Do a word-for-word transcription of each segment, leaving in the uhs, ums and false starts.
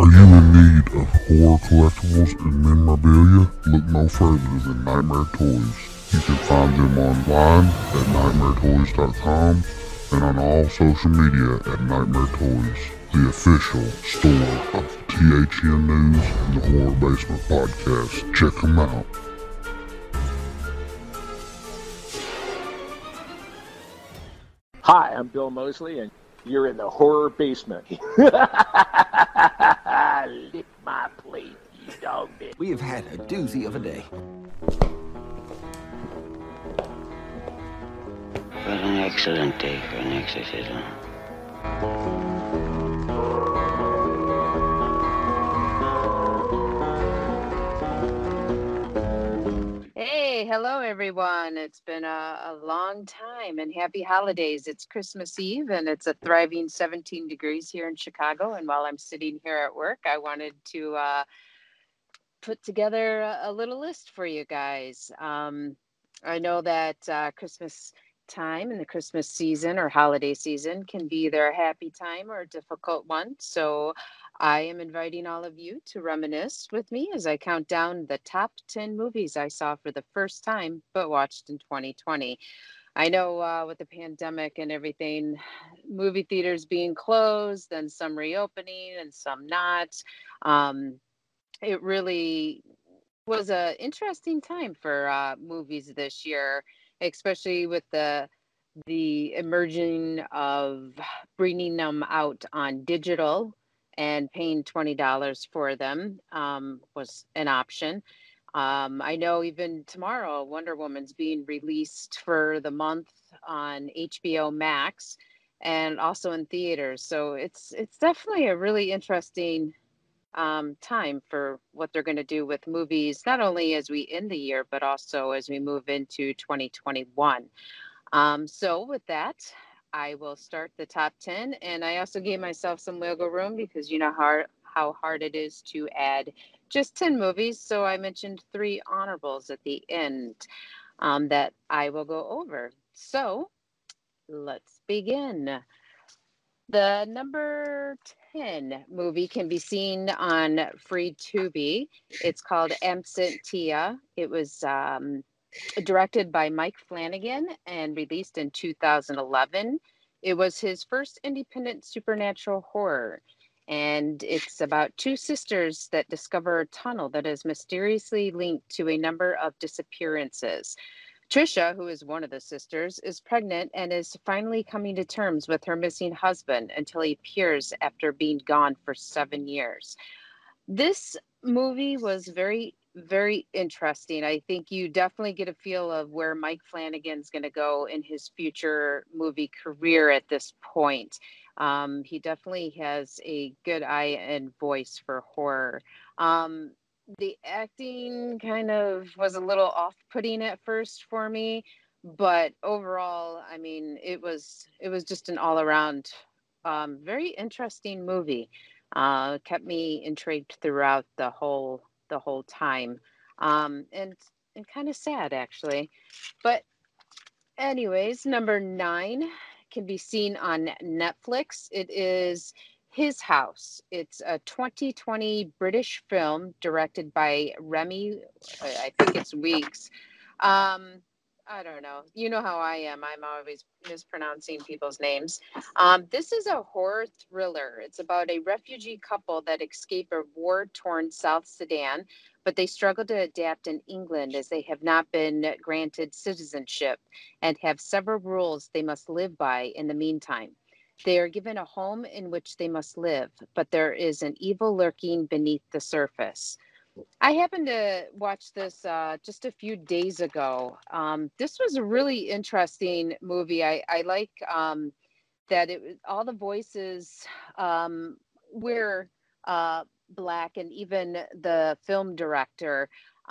Are you in need of horror collectibles and memorabilia? Look no further than Nightmare Toys. You can find them online at nightmare toys dot com and on all social media at Nightmare Toys, the official store of T H N News and the Horror Basement podcast. Check them out. Hi, I'm Bill Mosley, and you're in the Horror Basement. Lick my plate, you dog bitch. We have had a doozy of a day. What an excellent day for an exorcism. Hey, hello everyone. It's been a, a long time and happy holidays. It's Christmas Eve and it's a thriving seventeen degrees here in Chicago. And while I'm sitting here at work, I wanted to uh, put together a, a little list for you guys. Um, I know that uh, Christmas time and the Christmas season or holiday season can be either a happy time or a difficult one. So I am inviting all of you to reminisce with me as I count down the top ten movies I saw for the first time, but watched in twenty twenty. I know uh, with the pandemic and everything, movie theaters being closed and some reopening and some not. Um, it really was a interesting time for uh, movies this year, especially with the the emerging of bringing them out on digital and paying twenty dollars for them um, was an option. Um, I know even tomorrow, Wonder Woman's being released for the month on H B O Max and also in theaters. So it's it's definitely a really interesting um, time for what they're going to do with movies, not only as we end the year, but also as we move into twenty twenty-one. Um, so with that, I will start the top ten. And I also gave myself some wiggle room because you know how, how hard it is to add just ten movies. So I mentioned three honorables at the end um, that I will go over. So let's begin. The number ten movie can be seen on Free Tubi. It's called Absentia. It was um, directed by Mike Flanagan and released in two thousand eleven. It was his first independent supernatural horror. And it's about two sisters that discover a tunnel that is mysteriously linked to a number of disappearances. Trisha, who is one of the sisters, is pregnant and is finally coming to terms with her missing husband until he appears after being gone for seven years. This movie was very, very interesting. I think you definitely get a feel of where Mike Flanagan's going to go in his future movie career at this point. Um, he definitely has a good eye and voice for horror. Um, the acting kind of was a little off-putting at first for me, but overall, I mean, it was it was just an all-around um, very interesting movie. Uh, kept me intrigued throughout the whole the whole time, um, and and kind of sad actually. But anyways, number nine can be seen on Netflix. It is His House. It's a twenty twenty British film directed by Remy, I think it's Weeks. Um, I don't know. You know how I am. I'm always mispronouncing people's names. Um, this is a horror thriller. It's about a refugee couple that escape a war-torn South Sudan, but they struggle to adapt in England as they have not been granted citizenship and have several rules they must live by in the meantime. They are given a home in which they must live, but there is an evil lurking beneath the surface. I happened to watch this uh, just a few days ago. Um, this was a really interesting movie. I, I like um, that it was all the voices um, were uh, Black, and even the film director.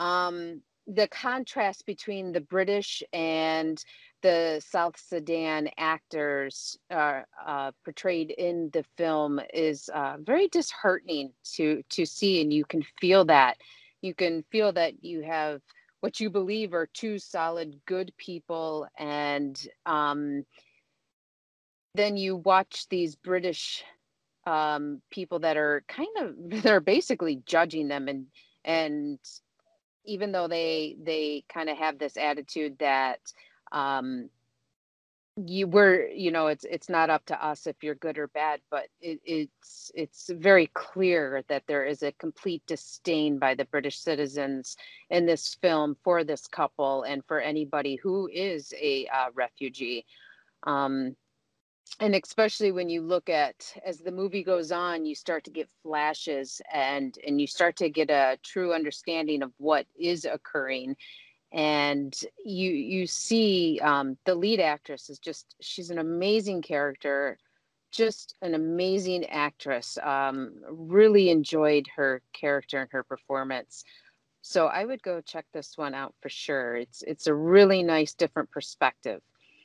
Um, the contrast between the British and the South Sudan actors uh, uh, portrayed in the film is uh, very disheartening to to see, and you can feel that. You can feel that you have what you believe are two solid, good people, and um, then you watch these British um, people that are kind of they're basically judging them, and and even though they they kind of have this attitude that um, you were you know it's it's not up to us if you're good or bad, but it, it's it's very clear that there is a complete disdain by the British citizens in this film for this couple and for anybody who is a uh, refugee. um, and especially when you look at, as the movie goes on, you start to get flashes, and and you start to get a true understanding of what is occurring. And you you see, um, the lead actress is just, she's an amazing character, just an amazing actress. Um, really enjoyed her character and her performance. So I would go check this one out for sure. It's it's a really nice different perspective.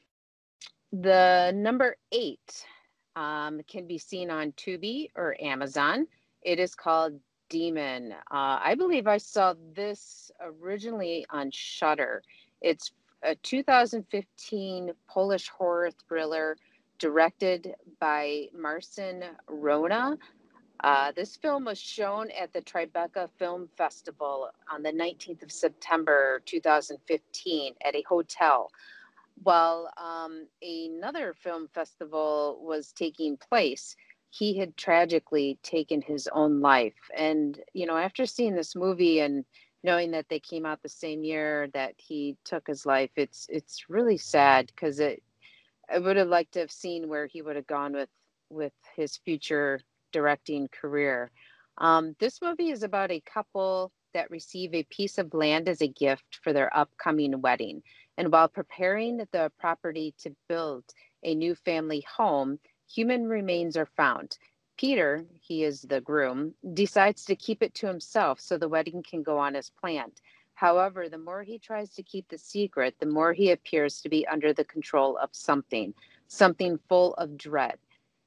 The number eight um, can be seen on Tubi or Amazon. It is called Demon. Uh, I believe I saw this originally on Shudder. It's a two thousand fifteen Polish horror thriller directed by Marcin Rona. Uh, this film was shown at the Tribeca Film Festival on the nineteenth of September two thousand fifteen at a hotel, while um, another film festival was taking place. He had tragically taken his own life. And, you know, after seeing this movie and knowing that they came out the same year that he took his life, it's it's really sad, because it I would have liked to have seen where he would have gone with with his future directing career. Um, this movie is about a couple that receive a piece of land as a gift for their upcoming wedding. And while preparing the property to build a new family home, human remains are found. Peter, he is the groom, decides to keep it to himself so the wedding can go on as planned. However, the more he tries to keep the secret, the more he appears to be under the control of something, something full of dread.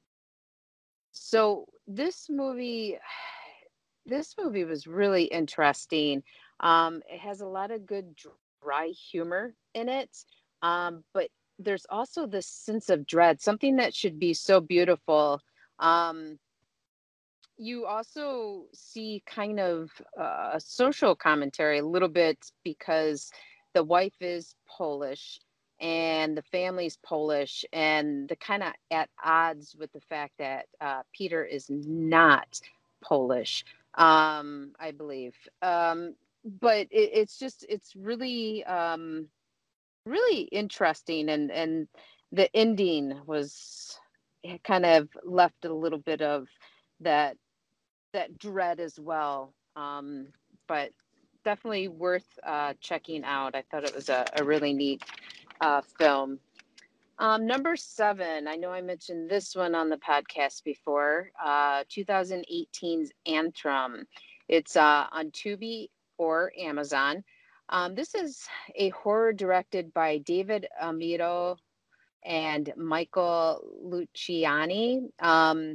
So this movie, this movie was really interesting. Um, it has a lot of good dry humor in it, um, but there's also this sense of dread, something that should be so beautiful. Um, you also see kind of uh, a social commentary a little bit, because the wife is Polish and the family's Polish, and the kind of at odds with the fact that uh, Peter is not Polish, um, I believe. Um, but it, it's just, it's really, um, really interesting. And, and the ending was, it kind of left a little bit of that that dread as well. Um, but definitely worth uh, checking out. I thought it was a, a really neat uh, film. Um, number seven, I know I mentioned this one on the podcast before, uh, twenty eighteen's Antrum. It's uh, on Tubi or Amazon. Um, this is a horror directed by David Amito and Michael Luciani. Um,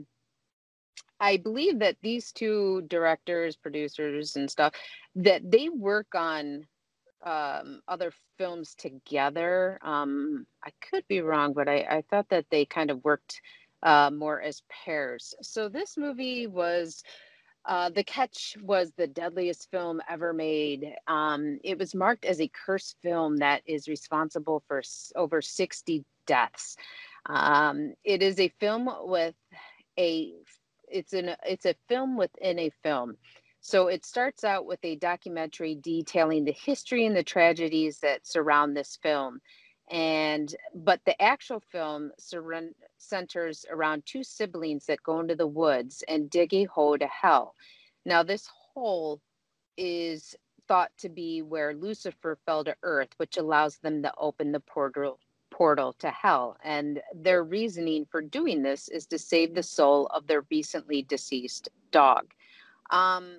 I believe that these two directors, producers, and stuff, that they work on um, other films together. Um, I could be wrong, but I, I thought that they kind of worked uh, more as pairs. So this movie was, uh, The Catch was the deadliest film ever made. Um, it was marked as a cursed film that is responsible for s- over sixty deaths. Um, it is a film with a it's an it's a film within a film. So it starts out with a documentary detailing the history and the tragedies that surround this film. And but the actual film surren- centers around two siblings that go into the woods and dig a hole to hell. Now this hole is thought to be where Lucifer fell to earth, which allows them to open the portal portal to hell. And their reasoning for doing this is to save the soul of their recently deceased dog. Um,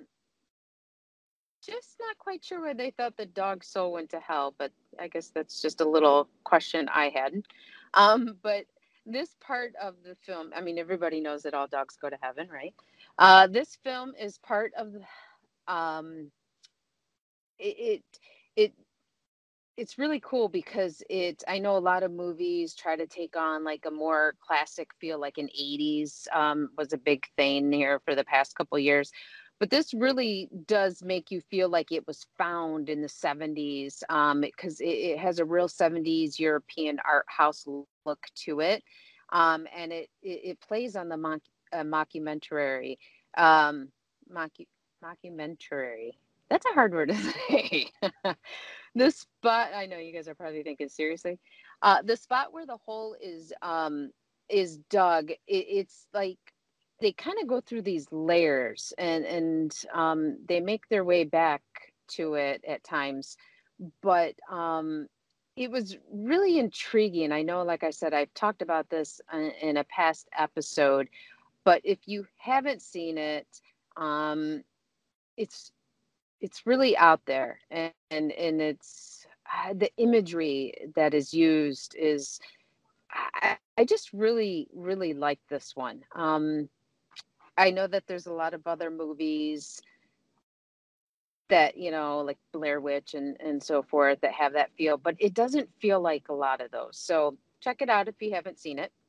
just not quite sure why they thought the dog's soul went to hell, but I guess that's just a little question I had. Um, but this part of the film, I mean, everybody knows that all dogs go to heaven, right? Uh, this film is part of um, it, it it it's really cool because it I know a lot of movies try to take on like a more classic feel, like an eighties um, was a big thing here for the past couple years. But this really does make you feel like it was found in the seventies um, because it, it has a real seventies European art house look to it. Um, and it, it, it plays on the mock, uh, mockumentary. Um, mocku, mockumentary. That's a hard word to say. The spot, I know you guys are probably thinking seriously. Uh, the spot where the hole is um is dug, it, it's like they kind of go through these layers and and um they make their way back to it at times. But um it was really intriguing. I know, like I said, I've talked about this in, in a past episode, but if you haven't seen it, um it's it's really out there, and and, and it's uh, the imagery that is used is I, I just really really like this one. um I know that there's a lot of other movies that, you know, like Blair Witch and and so forth, that have that feel, but it doesn't feel like a lot of those. So check it out if you haven't seen it.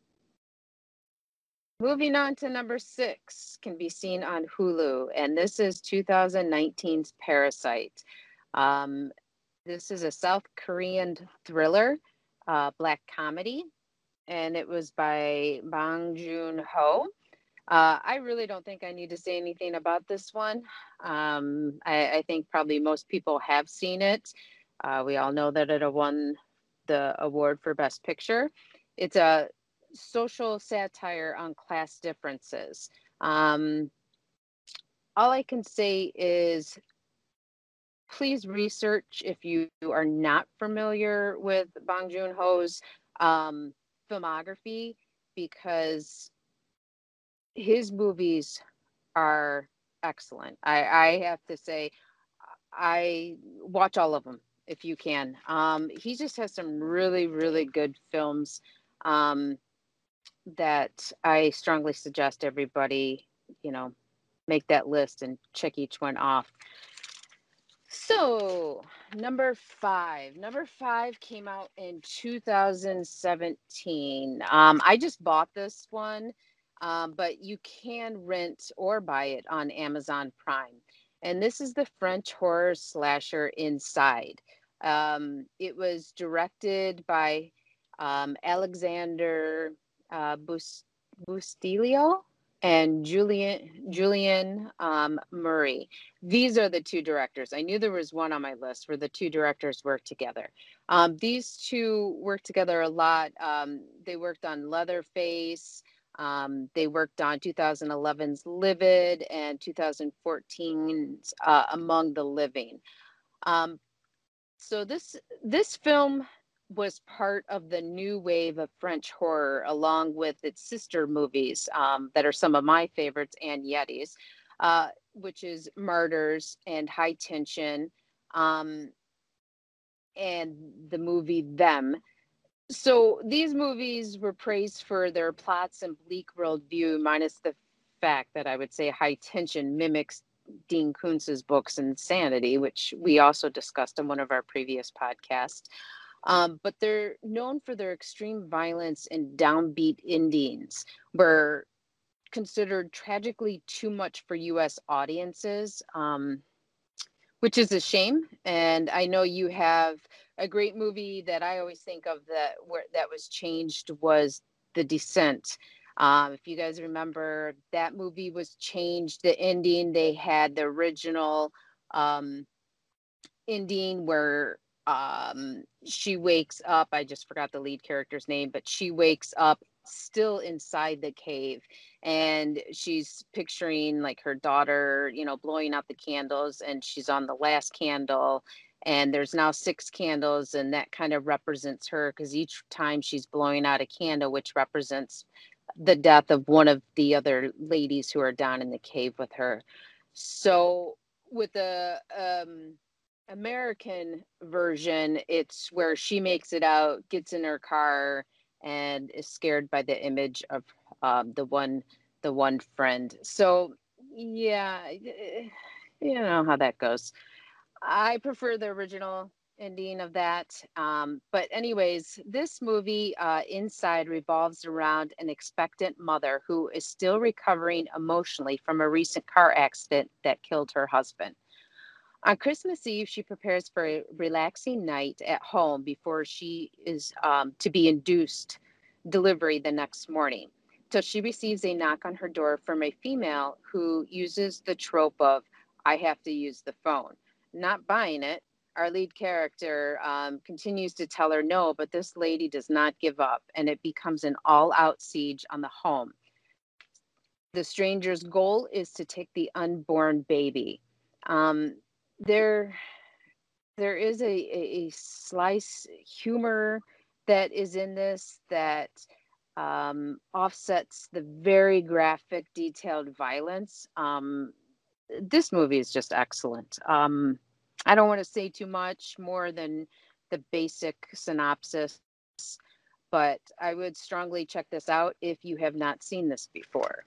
Moving on to number six, can be seen on Hulu, and this is twenty nineteen's Parasite. um This is a South Korean thriller, uh, black comedy, and it was by Bong Joon-ho. Uh, I really don't think I need to say anything about this one. Um, I, I think probably most people have seen it. Uh, we all know that it won the award for Best Picture. It's a social satire on class differences. Um, all I can say is please research if you are not familiar with Bong Joon-ho's um, filmography, because his movies are excellent. I, I have to say, I watch all of them if you can. Um, he just has some really, really good films um, that I strongly suggest everybody, you know, make that list and check each one off. So, number five. Number five came out in two thousand seventeen. Um, I just bought this one, um, but you can rent or buy it on Amazon Prime. And this is the French horror slasher Inside. Um, it was directed by um, Alexander uh, Bus- Bustillo and Julian Julian um, Murray. These are the two directors. I knew there was one on my list where the two directors worked together. Um, these two worked together a lot. Um, they worked on Leatherface. Um, they worked on twenty eleven's Livid and twenty fourteen's uh, Among the Living. Um, so this this film was part of the new wave of French horror, along with its sister movies um, that are some of my favorites and Yetis, uh, which is Martyrs and High Tension, um, and the movie Them. So these movies were praised for their plots and bleak worldview, minus the fact that I would say High Tension mimics Dean Koontz's books Insanity, which we also discussed in one of our previous podcasts. Um, but they're known for their extreme violence and downbeat endings, were considered tragically too much for U S audiences, um, which is a shame. And I know you have a great movie that I always think of that where that was changed was The Descent. Um, if you guys remember, that movie was changed. The ending, they had the original um, ending where um, she wakes up. I just forgot the lead character's name, but she wakes up still inside the cave, and she's picturing like her daughter, you know, blowing out the candles, and she's on the last candle, and there's now six candles, and that kind of represents her because each time she's blowing out a candle, which represents the death of one of the other ladies who are down in the cave with her. So with the um American version, it's where she makes it out, gets in her car, and is scared by the image of um, the one, the one friend. So, yeah, you know how that goes. I prefer the original. ending of that. Um, but anyways, this movie, uh, Inside, revolves around an expectant mother who is still recovering emotionally from a recent car accident that killed her husband. On Christmas Eve, she prepares for a relaxing night at home before she is um, to be induced delivery the next morning. Till she receives a knock on her door from a female who uses the trope of, I have to use the phone. Not buying it, our lead character um, continues to tell her no, but this lady does not give up, and it becomes an all out siege on the home. The stranger's goal is to take the unborn baby. Um, there there is a, a, a slice humor that is in this that um, offsets the very graphic, detailed violence. Um, this movie is just excellent. Um, I don't want to say too much more than the basic synopsis, but I would strongly check this out if you have not seen this before.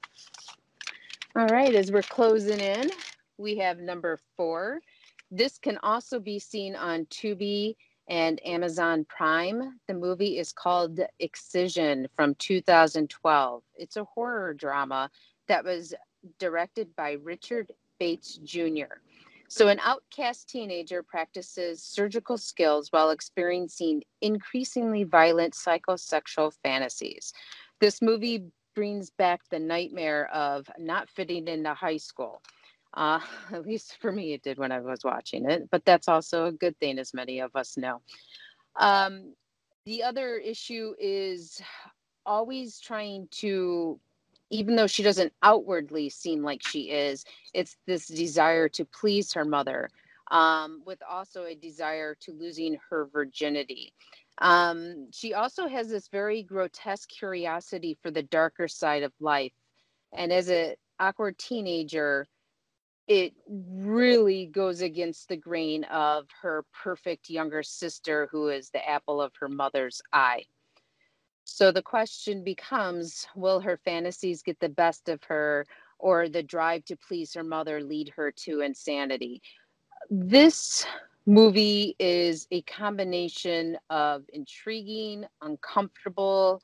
All right, as we're closing in, we have number four. This can also be seen on Tubi and Amazon Prime. The movie is called Excision from two thousand twelve. It's a horror drama that was directed by Richard Bates Junior So an outcast teenager practices surgical skills while experiencing increasingly violent psychosexual fantasies. This movie brings back the nightmare of not fitting into high school. Uh, at least for me, it did when I was watching it, but that's also a good thing, as many of us know. Um, the other issue is always trying to, even though she doesn't outwardly seem like she is, it's this desire to please her mother, um, with also a desire to losing her virginity. Um, she also has this very grotesque curiosity for the darker side of life. And as an awkward teenager, it really goes against the grain of her perfect younger sister, who is the apple of her mother's eye. So the question becomes, will her fantasies get the best of her, or the drive to please her mother lead her to insanity? This movie is a combination of intriguing, uncomfortable,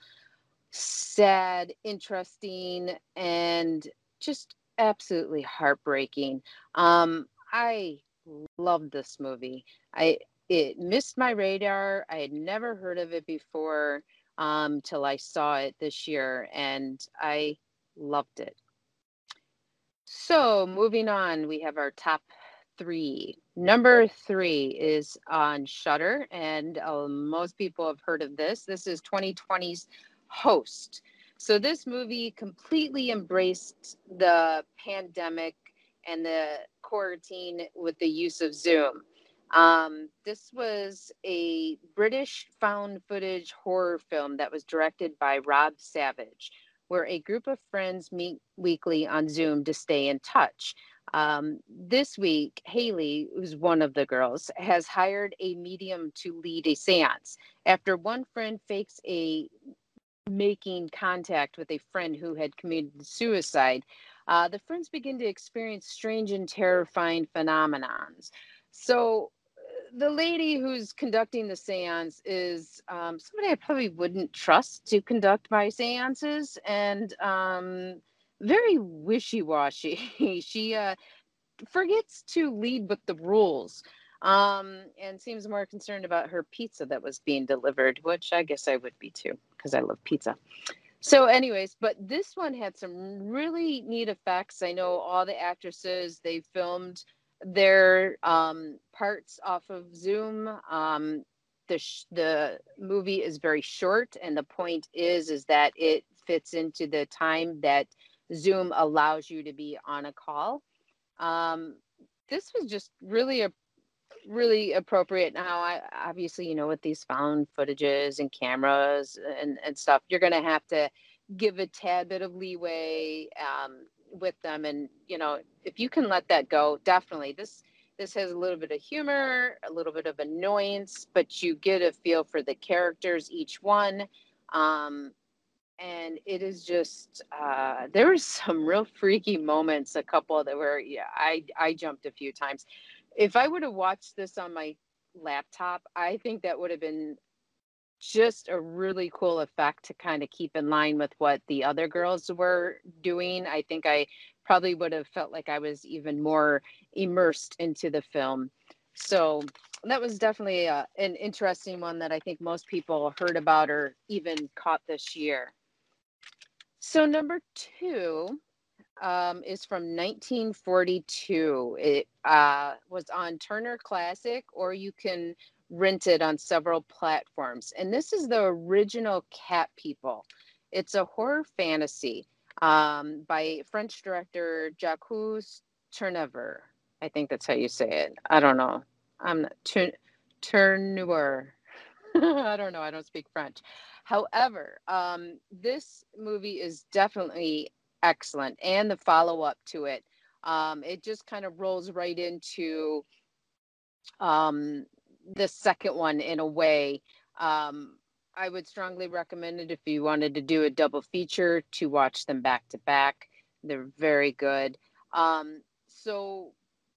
sad, interesting, and just absolutely heartbreaking. Um, I love this movie. I it missed my radar. I had never heard of it before um, till I saw it this year, and I loved it. So moving on, we have our top three. Number three is on Shudder, and uh, most people have heard of this. This is twenty twenty's Host. So this movie completely embraced the pandemic and the quarantine with the use of Zoom. Um, this was a British found footage horror film that was directed by Rob Savage, where a group of friends meet weekly on Zoom to stay in touch. Um, this week, Haley, who's one of the girls, has hired a medium to lead a seance. After one friend fakes a making contact with a friend who had committed suicide, uh, the friends begin to experience strange and terrifying phenomenons. So the lady who's conducting the seance is um, somebody I probably wouldn't trust to conduct my seances, and um, very wishy-washy. She uh, forgets to lead with the rules, um, and seems more concerned about her pizza that was being delivered, which I guess I would be too, because I love pizza. So anyways, but this one had some really neat effects. I know all the actresses, they filmed their um, parts off of Zoom. Um, the, sh- the movie is very short, and the point is, is that it fits into the time that Zoom allows you to be on a call. Um, this was just really a really appropriate. Now, I obviously, you know, with these found footages and cameras and, and stuff, you're going to have to give a tad bit of leeway um, with them. And, you know, if you can let that go, definitely this, this has a little bit of humor, a little bit of annoyance, but you get a feel for the characters, each one. Um, and it is just, uh, there were some real freaky moments, a couple that were, yeah, I, I jumped a few times. If I would have watched this on my laptop. I think that would have been just a really cool effect to kind of keep in line with what the other girls were doing. I think I probably would have felt like I was even more immersed into the film. So that was definitely uh, an interesting one that I think most people heard about or even caught this year. So number two um, is from nineteen forty-two. It uh, was on Turner Classic, or you can rent it on several platforms. And this is the original Cat People. It's a horror fantasy um, by French director Jacques Tourneur. I think that's how you say it. I don't know. I'm not Tour- Tourneur. I don't know. I don't speak French. However, um, this movie is definitely excellent, and the follow up to it. Um, it just kind of rolls right into um, the second one in a way. Um, I would strongly recommend it if you wanted to do a double feature to watch them back to back. They're very good. Um, so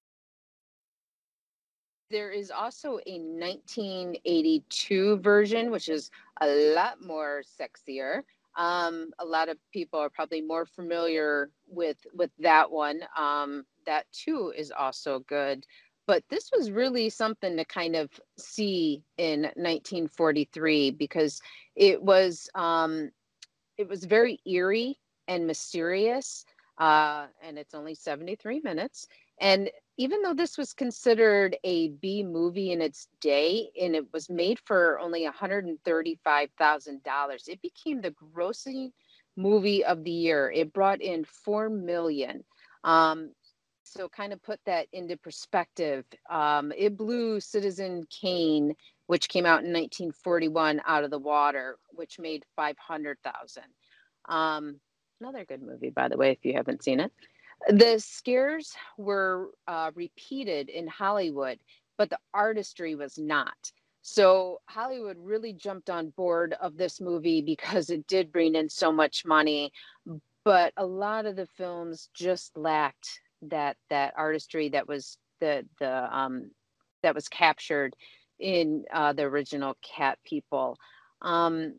there is also a nineteen eighty-two version, which is a lot more sexier. Um, a lot of people are probably more familiar with with that one. Um, that too is also good. But this was really something to kind of see in nineteen forty-three because it was um, it was very eerie and mysterious. Uh, and it's only seventy-three minutes. And even though this was considered a B movie in its day, and it was made for only one hundred thirty-five thousand dollars, it became the grossing movie of the year. It brought in four million dollars. Um, so kind of put that into perspective. Um, it blew Citizen Kane, which came out in nineteen forty-one, out of the water, which made five hundred thousand dollars. Um, another good movie, by the way, if you haven't seen it. The scares were uh, repeated in Hollywood, but the artistry was not. So Hollywood really jumped on board of this movie because it did bring in so much money, but a lot of the films just lacked that that artistry that was the the um, that was captured in uh, the original Cat People. Um,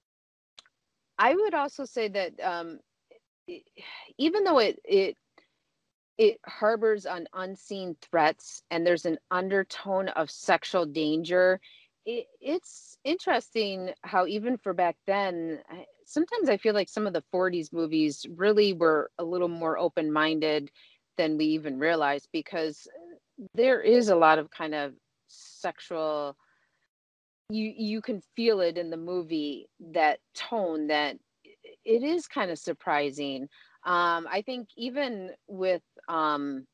I would also say that um, e- even though it it it harbors on unseen threats and there's an undertone of sexual danger, it, it's interesting how even for back then, I- sometimes I feel like some of the forties movies really were a little more open-minded than we even realized because there is a lot of kind of sexual, you you can feel it in the movie, that tone that it is kind of surprising. um I think even with um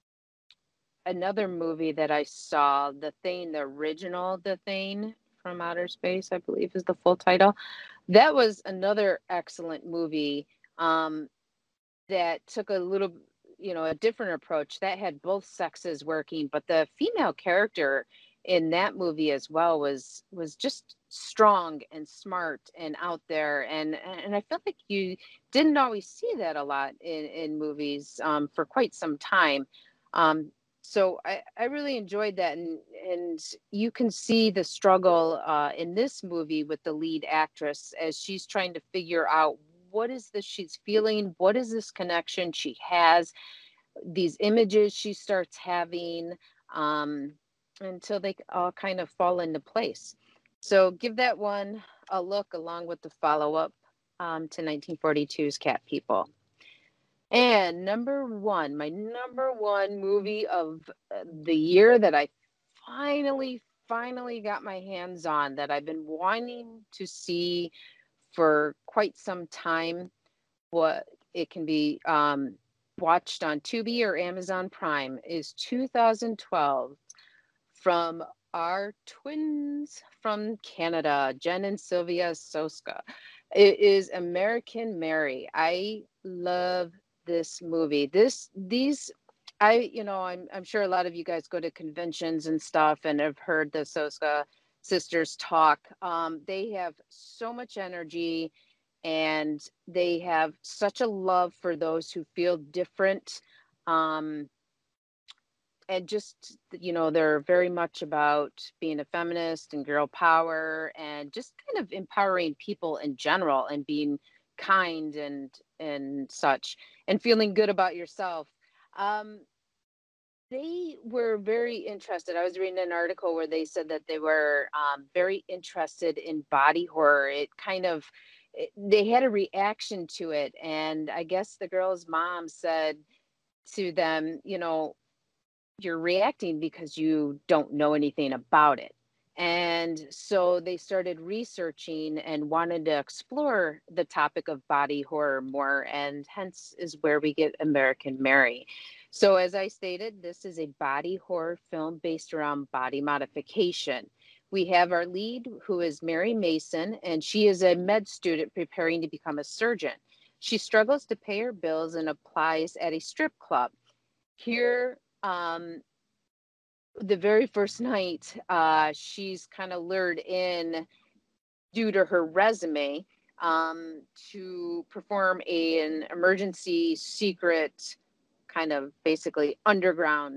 another movie that I saw, The Thing, the original The Thing from Outer Space, I believe is the full title. That was another excellent movie um that took a little, you know, a different approach that had both sexes working, but the female character in that movie as well was was just strong and smart and out there, and and I felt like you didn't always see that a lot in in movies um, for quite some time. Um, so I, I really enjoyed that, and and you can see the struggle uh, in this movie with the lead actress as she's trying to figure out what is this she's feeling, what is this connection she has, these images she starts having, um, until they all kind of fall into place. So give that one a look along with the follow-up um, to nineteen forty-two's Cat People. And number one, my number one movie of uh, the year that I finally, finally got my hands on, that I've been wanting to see for quite some time. What it can be um, watched on Tubi or Amazon Prime, is two thousand twelve from our twins from Canada, Jen and Sylvia Soska. It is American Mary. I love this movie. This these I you know I'm I'm sure a lot of you guys go to conventions and stuff and have heard the Soska sisters talk. Um, they have so much energy, and they have such a love for those who feel different. Um, and just, you know, they're very much about being a feminist and girl power and just kind of empowering people in general and being kind and and such and feeling good about yourself. Um, they were very interested. I was reading an article where they said that they were um, very interested in body horror. It kind of, it, they had a reaction to it. And I guess the girl's mom said to them, you know, you're reacting because you don't know anything about it. And so they started researching and wanted to explore the topic of body horror more, and hence is where we get American Mary. So, as I stated, this is a body horror film based around body modification. We have our lead, who is Mary Mason, and she is a med student preparing to become a surgeon. She struggles to pay her bills and applies at a strip club. Here, um, the very first night, uh, she's kind of lured in due to her resume um, to perform a, an emergency secret kind of basically underground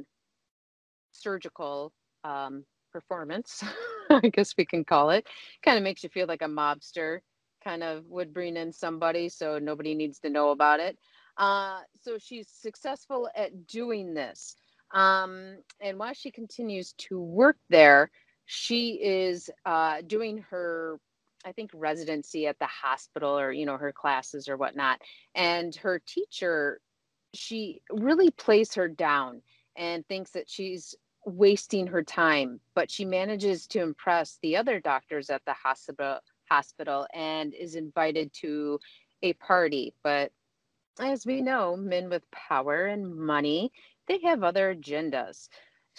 surgical um, performance, I guess we can call it. Kind of makes you feel like a mobster kind of would bring in somebody so nobody needs to know about it. Uh, so she's successful at doing this. Um, and while she continues to work there, she is uh, doing her, I think, residency at the hospital, or, you know, her classes or whatnot. And her teacher, she really plays her down and thinks that she's wasting her time, but she manages to impress the other doctors at the hospital hospital and is invited to a party. But as we know, men with power and money, they have other agendas.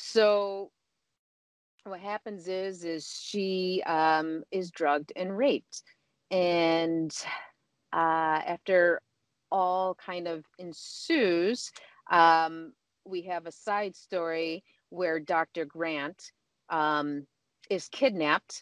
So what happens is is she um, is drugged and raped, and uh, after all kind of ensues, um, we have a side story where Doctor Grant um, is kidnapped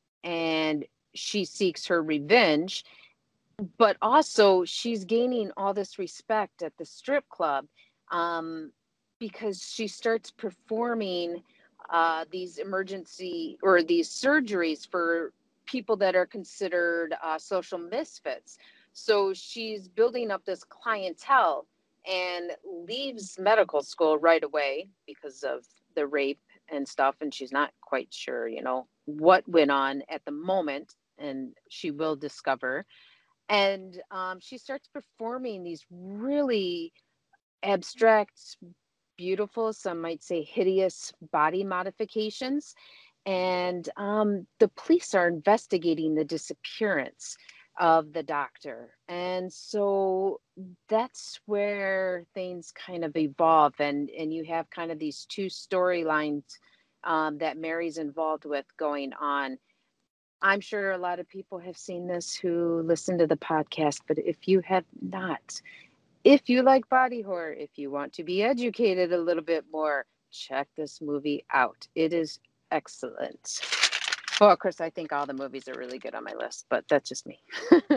and she seeks her revenge, but also she's gaining all this respect at the strip club um, because she starts performing uh, these emergency or these surgeries for people that are considered uh, social misfits. So she's building up this clientele and leaves medical school right away because of the rape and stuff. And she's not quite sure, you know, what went on at the moment. And she will discover, and um, she starts performing these really abstract, beautiful, some might say hideous body modifications. And um, the police are investigating the disappearance of the doctor. And so that's where things kind of evolve. And, and you have kind of these two storylines um, that Mary's involved with going on. I'm sure a lot of people have seen this who listen to the podcast, but if you have not, if you like body horror, if you want to be educated a little bit more, check this movie out. It is excellent. Well, of course, I think all the movies are really good on my list, but that's just me.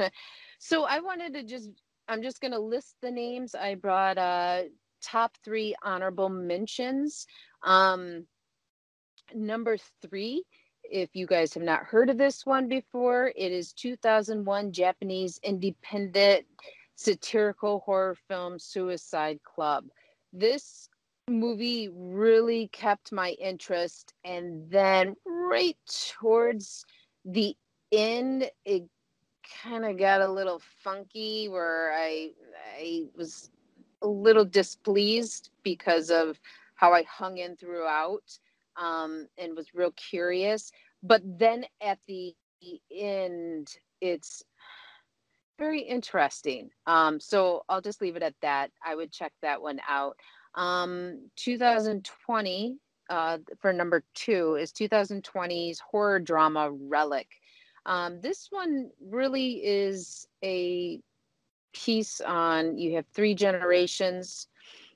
So I wanted to just, I'm just going to list the names. I brought uh, top three honorable mentions. Um, number three, if you guys have not heard of this one before, it is two thousand one Japanese independent satirical horror film Suicide Club. This movie really kept my interest, and then right towards the end, it kind of got a little funky where I I was a little displeased because of how I hung in throughout um, and was real curious. But then at the end, it's very interesting. Um, so I'll just leave it at that. I would check that one out. Um, twenty twenty uh, for number two is twenty twenty's horror drama Relic. Um, this one really is a piece on, you have three generations.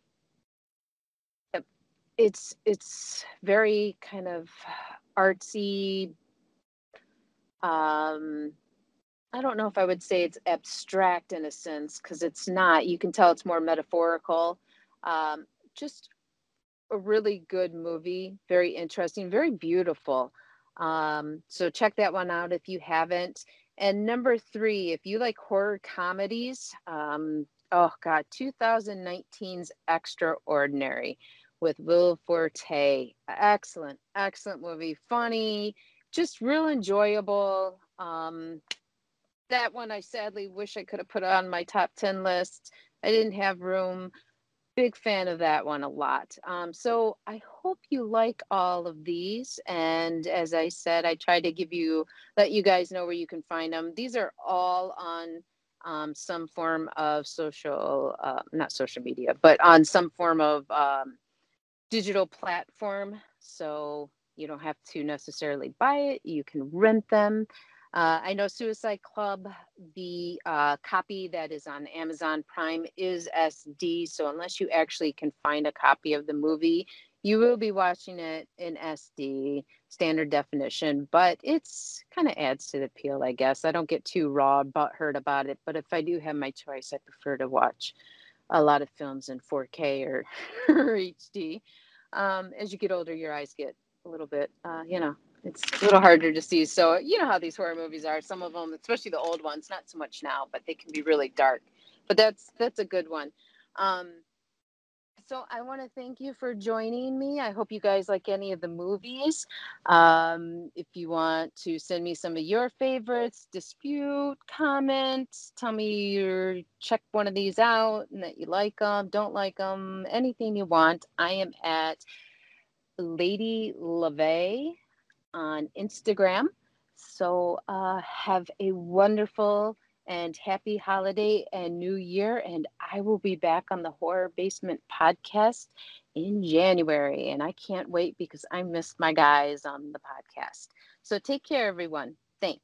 It's it's very kind of artsy. Um, I don't know if I would say it's abstract in a sense, because it's not. You can tell it's more metaphorical. Um, just a really good movie, very interesting, very beautiful. Um, so check that one out if you haven't. And number three, if you like horror comedies, um, oh God, twenty nineteen's Extraordinary with Will Forte. Excellent, excellent movie. Funny, just real enjoyable. Um, that one I sadly wish I could have put on my top ten list. I didn't have room. Big fan of that one a lot. Um, so I hope you like all of these. And as I said, I tried to give you, let you guys know where you can find them. These are all on um, some form of social, uh, not social media, but on some form of um, digital platform. So you don't have to necessarily buy it. You can rent them. Uh, I know Suicide Club, the uh, copy that is on Amazon Prime is S D. So unless you actually can find a copy of the movie, you will be watching it in S D, standard definition. But it's kind of adds to the appeal, I guess. I don't get too raw but hurt about it. But if I do have my choice, I prefer to watch a lot of films in four K or, or H D. Um, as you get older, your eyes get a little bit, uh, you know, it's a little harder to see. So you know how these horror movies are. Some of them, especially the old ones, not so much now, but they can be really dark. But that's that's a good one. Um, so I want to thank you for joining me. I hope you guys like any of the movies. Um, if you want to send me some of your favorites, dispute, comment, tell me you check one of these out and that you like them, don't like them, anything you want. I am at Lady LaVey on Instagram. So uh, have a wonderful and happy holiday and new year. And I will be back on the Horror Basement podcast in January. And I can't wait because I missed my guys on the podcast. So take care, everyone. Thanks.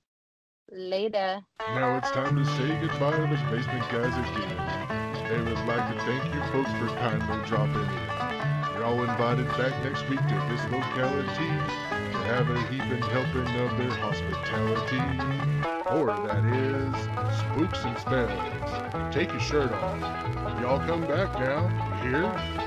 Later. Now it's time to say goodbye to the basement guys again. They would like to thank you folks for kindly dropping in. You're all invited back next week to this locality to have a heaping helping of their hospitality. Or that is, spooks and spells. Take your shirt off. Y'all come back now, you hear?